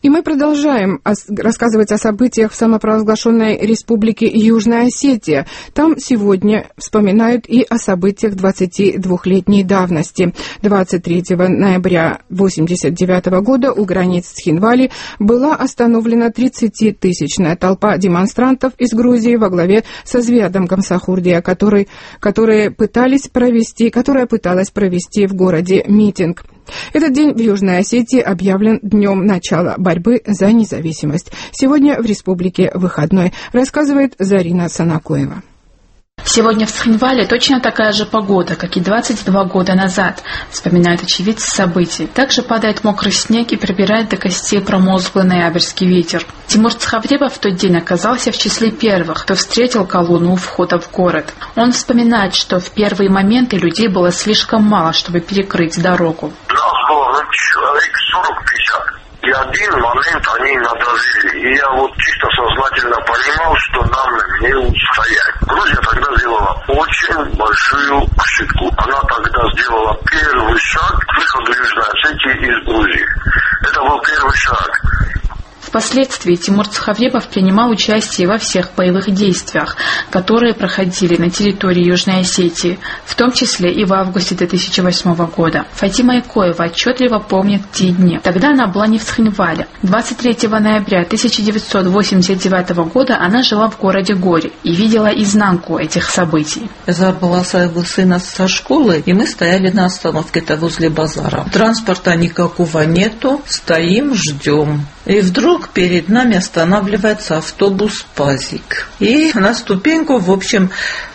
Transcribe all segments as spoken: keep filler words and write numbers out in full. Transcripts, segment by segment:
И мы продолжаем рассказывать о событиях в самопровозглашенной республике Южная Осетия. Там сегодня вспоминают и о событиях двадцатидвухлетней давности. двадцать третьего ноября тысяча девятьсот восемьдесят девятого года у границ Цхинвали была остановлена тридцатитысячная толпа демонстрантов из Грузии во главе со Звиадом Гамсахурдия, который, которые пытались провести, которая пыталась провести в городе митинг. Этот день в Южной Осетии объявлен днем начала борьбы за независимость. Сегодня в республике выходной, рассказывает Зарина Санакоева. Сегодня в Цхинвале точно такая же погода, как и двадцать два года назад, вспоминают очевидцы событий. Также падает мокрый снег и пробирает до костей промозглый ноябрьский ветер. Тимур Цхавребов в тот день оказался в числе первых, кто встретил колонну у входа в город. Он вспоминает, что в первые моменты людей было слишком мало, чтобы перекрыть дорогу. Нас было человек сорок-пятьдесят. И один момент они надавили. И я вот чисто сознательно понимал, что нам не устоять. Грузия тогда сделала очень большую ошибку. Она тогда сделала первый шаг к выходу Южной Осетии из Грузии. Это был первый шаг. Впоследствии Тимур Цхавребов принимал участие во всех боевых действиях, которые проходили на территории Южной Осетии, в том числе и в августе две тысячи восьмого года. Фатима Икоева отчетливо помнит те дни. Тогда она была не в Цхинвале. двадцать третьего ноября тысяча девятьсот восемьдесят девятого года она жила в городе Гори и видела изнанку этих событий. Я забрала своего сына со школы, и мы стояли на остановке-то возле базара. Транспорта никакого нету, стоим, ждем. И вдруг перед нами останавливается автобус «Пазик». И на ступеньку, в общем,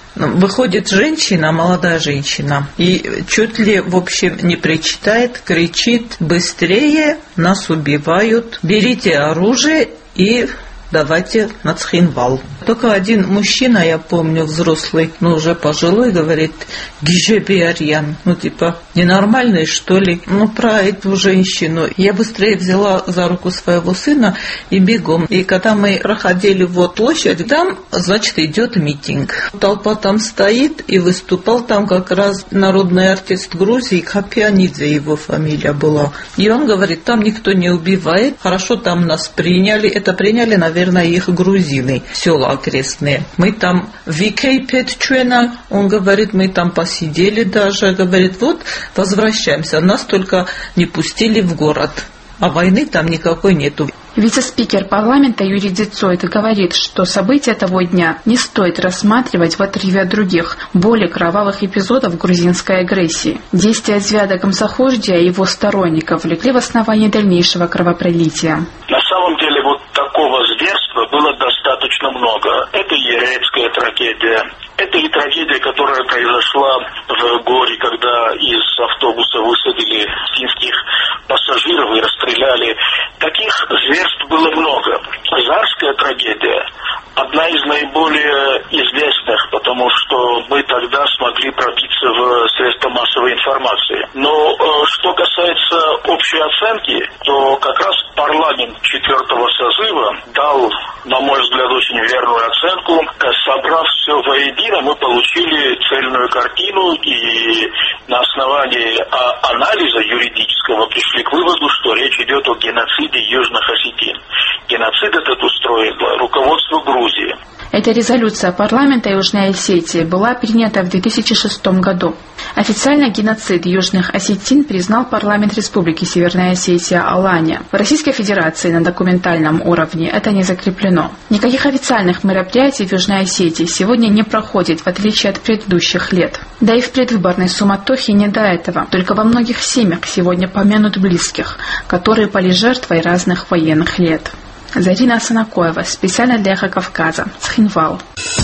выходит женщина, молодая женщина, и чуть ли, в общем, не причитает, кричит: «Быстрее, нас убивают, берите оружие и давайте на Цхинвал». Только один мужчина, я помню, взрослый, но уже пожилой, говорит: «Гижебиарьян», ну типа ненормальный, что ли. Ну, про эту женщину. Я быстрее взяла за руку своего сына и бегом. И когда мы проходили вот площадь, там, значит, идет митинг. Толпа там стоит, и выступал там как раз народный артист Грузии, Хапианидзе его фамилия была. И он говорит: там никто не убивает, хорошо там нас приняли. Это приняли, наверное, их грузины, села окрестные. Мы там Викейпетчуэна, он говорит, мы там посидели даже, говорит, вот возвращаемся, нас только не пустили в город, а войны там никакой нету. Вице-спикер парламента Юрий Дицойт говорит, что события того дня не стоит рассматривать в отрыве от других, более кровавых эпизодов грузинской агрессии. Действия Звиада Гамсахурдия и его сторонников влекли в основание дальнейшего кровопролития. На самом деле вот такого зверства было достаточно много. Это и Еревская трагедия, это и трагедия, которая произошла в Горе, когда из автобуса высадили финских пассажиров и расстреляли. Таких зверств было много. Зарская трагедия одна из наиболее известных, потому что мы тогда смогли пробиться в средства массовой информации. Но э, что касается общей оценки, то как раз парламент четвертого созыва дал, на мой взгляд, очень верную оценку. Собрав все воедино, мы получили цельную картину и на основании а, анализа юридического пришли к выводу, что речь идет о геноциде южных осетин. Геноцид этот устроило руководство Грузии. Эта резолюция парламента Южной Осетии была принята в две тысячи шестом году. Официально геноцид южных осетин признал парламент Республики Северная Осетия Алания. В Российской Федерации на документальном уровне это не закреплено. Никаких официальных мероприятий в Южной Осетии сегодня не проходит, в отличие от предыдущих лет. Да и в предвыборной суматохе не до этого. Только во многих семьях сегодня помянут близких, которые пали жертвой разных военных лет. Зарина Санакоева, специально для Эхо Кавказа, Цхинвал.